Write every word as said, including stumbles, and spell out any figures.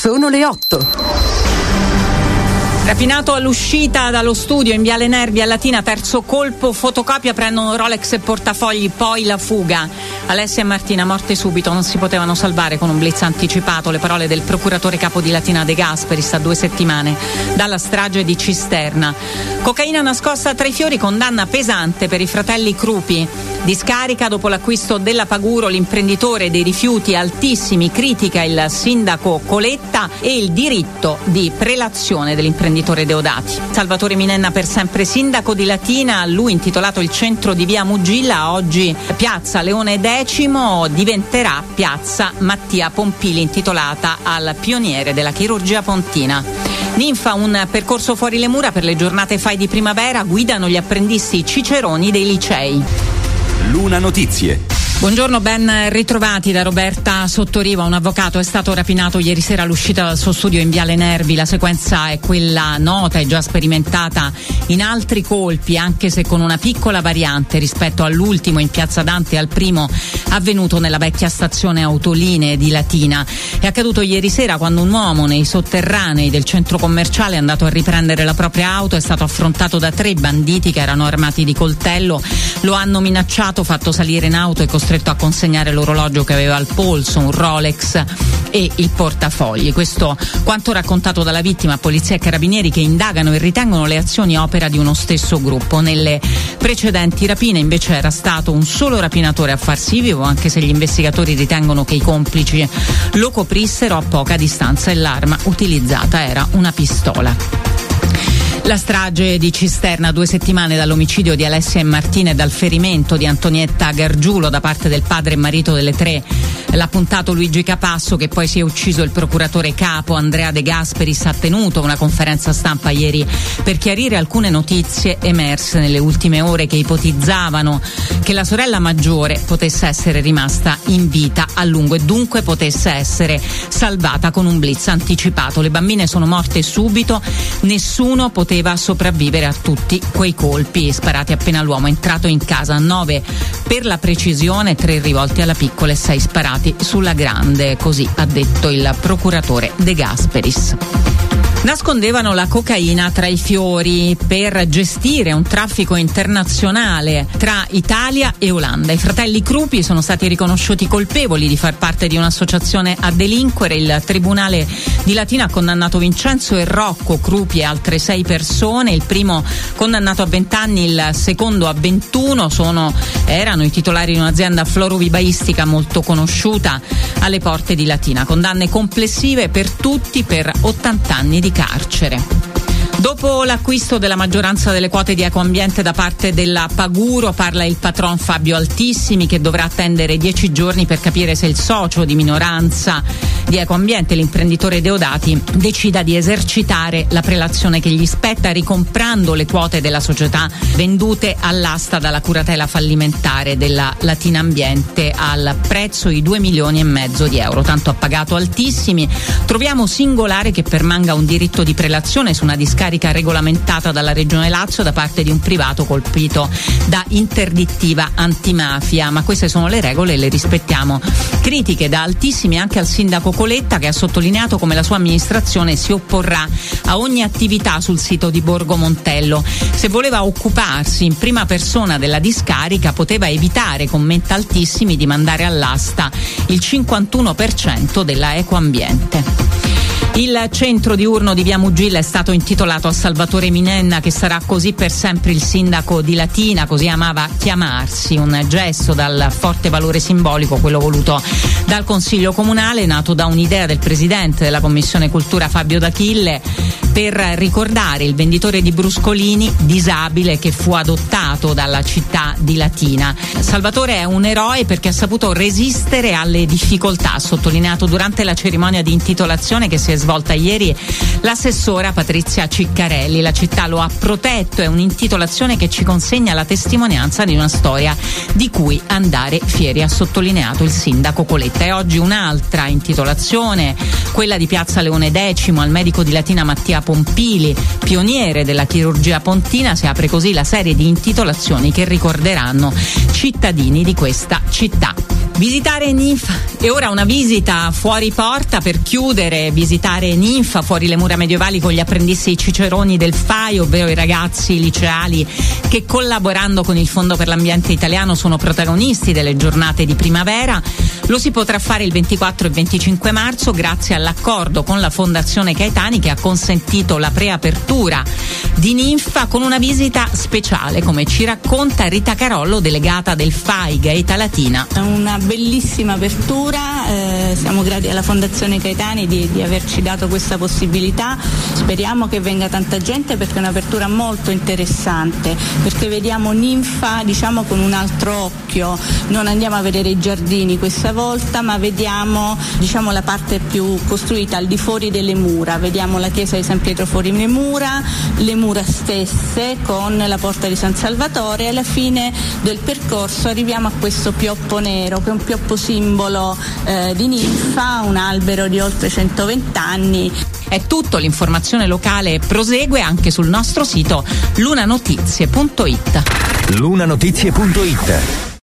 Sono le otto. Rapinato all'uscita dallo studio in Viale Nervi a Latina, terzo colpo, fotocopia, prendono Rolex e portafogli, poi la fuga. Alessia e Martina morte subito, non si potevano salvare con un blitz anticipato, le parole del procuratore capo di Latina De Gasperis a due settimane dalla strage di Cisterna. Cocaina nascosta tra i fiori, condanna pesante per i fratelli Crupi. Discarica dopo l'acquisto della Paguro, l'imprenditore dei rifiuti altissimi critica il sindaco Coletta e il diritto di prelazione dell'imprenditore Deodati. Salvatore Minenna per sempre sindaco di Latina, a lui intitolato il centro di via Mugilla, oggi piazza Leone X diventerà piazza Mattia Pompili, intitolata al pioniere della chirurgia pontina. Ninfa, un percorso fuori le mura per le giornate F A I di primavera, guidano gli apprendisti ciceroni dei licei. Luna Notizie. Buongiorno, ben ritrovati da Roberta Sottoriva. Un avvocato è stato rapinato ieri sera all'uscita dal suo studio in Viale Nervi. La sequenza è quella nota e già sperimentata in altri colpi, anche se con una piccola variante rispetto all'ultimo in Piazza Dante e al primo avvenuto nella vecchia stazione autolinee di Latina. È accaduto ieri sera quando un uomo nei sotterranei del centro commerciale è andato a riprendere la propria auto, è stato affrontato da tre banditi che erano armati di coltello, lo hanno minacciato, fatto salire in auto e costretto a consegnare l'orologio che aveva al polso, un Rolex e il portafogli. Questo quanto raccontato dalla vittima, polizia e carabinieri che indagano e ritengono le azioni opera di uno stesso gruppo. Nelle precedenti rapine invece era stato un solo rapinatore a farsi vivo, anche se gli investigatori ritengono che i complici lo coprissero a poca distanza e l'arma utilizzata era una pistola. La strage di Cisterna, due settimane dall'omicidio di Alessia e Martina e dal ferimento di Antonietta Gargiulo da parte del padre e marito delle tre. L'ha puntato Luigi Capasso, che poi si è ucciso. Il procuratore capo Andrea De Gasperis ha tenuto una conferenza stampa ieri per chiarire alcune notizie emerse nelle ultime ore che ipotizzavano che la sorella maggiore potesse essere rimasta in vita a lungo e dunque potesse essere salvata con un blitz anticipato. Le bambine sono morte subito, nessuno poteva poteva sopravvivere a tutti quei colpi sparati appena l'uomo è entrato in casa. Nove per la precisione, tre rivolti alla piccola e sei sparati sulla grande, così ha detto il procuratore De Gasperis. Nascondevano la cocaina tra i fiori per gestire un traffico internazionale tra Italia e Olanda. I fratelli Crupi sono stati riconosciuti colpevoli di far parte di un'associazione a delinquere. Il tribunale di Latina ha condannato Vincenzo e Rocco Crupi e altre sei persone, il primo condannato a venti anni, il secondo a ventuno. Sono, erano i titolari di un'azienda florovivaistica molto conosciuta alle porte di Latina. Condanne complessive per tutti per ottanta anni di carcere. Dopo l'acquisto della maggioranza delle quote di Ecoambiente da parte della Paguro, parla il patron Fabio Altissimi, che dovrà attendere dieci giorni per capire se il socio di minoranza di Ecoambiente, l'imprenditore Deodati, decida di esercitare la prelazione che gli spetta, ricomprando le quote della società vendute all'asta dalla curatela fallimentare della Latina Ambiente al prezzo di due milioni e mezzo di euro. Tanto ha pagato Altissimi. Troviamo singolare che permanga un diritto di prelazione su una discarica regolamentata dalla Regione Lazio da parte di un privato colpito da interdittiva antimafia, ma queste sono le regole e le rispettiamo. Critiche da Altissimi anche al sindaco Coletta, che ha sottolineato come la sua amministrazione si opporrà a ogni attività sul sito di Borgo Montello. Se voleva occuparsi in prima persona della discarica poteva evitare, commenta Altissimi, di mandare all'asta il cinquantuno per cento della Ecoambiente. Il centro diurno di via Mugilla è stato intitolato a Salvatore Minenna, che sarà così per sempre il sindaco di Latina, così amava chiamarsi, un gesto dal forte valore simbolico, quello voluto dal Consiglio Comunale, nato da un'idea del presidente della Commissione Cultura Fabio D'Achille, per ricordare il venditore di bruscolini disabile che fu adottato dalla città di Latina. Salvatore è un eroe perché ha saputo resistere alle difficoltà, ha sottolineato durante la cerimonia di intitolazione che si è svolta ieri l'assessora Patrizia Ciccarelli. La città lo ha protetto, è un'intitolazione che ci consegna la testimonianza di una storia di cui andare fieri, ha sottolineato il sindaco Coletta. E oggi un'altra intitolazione, quella di piazza Leone X al medico di Latina Mattia Pompili, pioniere della chirurgia pontina. Si apre così la serie di intitolazioni che ricorderanno cittadini di questa città. Visitare Ninfa e ora una visita fuori porta per chiudere, visitare Ninfa fuori le mura medievali con gli apprendisti ciceroni del F A I, ovvero i ragazzi liceali che collaborando con il Fondo per l'Ambiente Italiano sono protagonisti delle giornate di primavera. Lo si potrà fare il ventiquattro e venticinque marzo grazie all'accordo con la Fondazione Caetani che ha consentito la preapertura di Ninfa con una visita speciale, come ci racconta Rita Carollo, delegata del F A I Gaeta Latina. Una bellissima apertura, eh, siamo grati alla Fondazione Caetani di, di averci dato questa possibilità, speriamo che venga tanta gente perché è un'apertura molto interessante, perché vediamo Ninfa diciamo con un altro occhio, non andiamo a vedere i giardini questa volta ma vediamo diciamo la parte più costruita al di fuori delle mura, vediamo la chiesa di San Pietro fuori le mura, le mura stesse con la porta di San Salvatore e alla fine del percorso arriviamo a questo pioppo nero che è un pioppo simbolo eh, di Ninfa, un albero di oltre centoventi anni. È tutto, l'informazione locale prosegue anche sul nostro sito lunanotizie punto it. lunanotizie punto it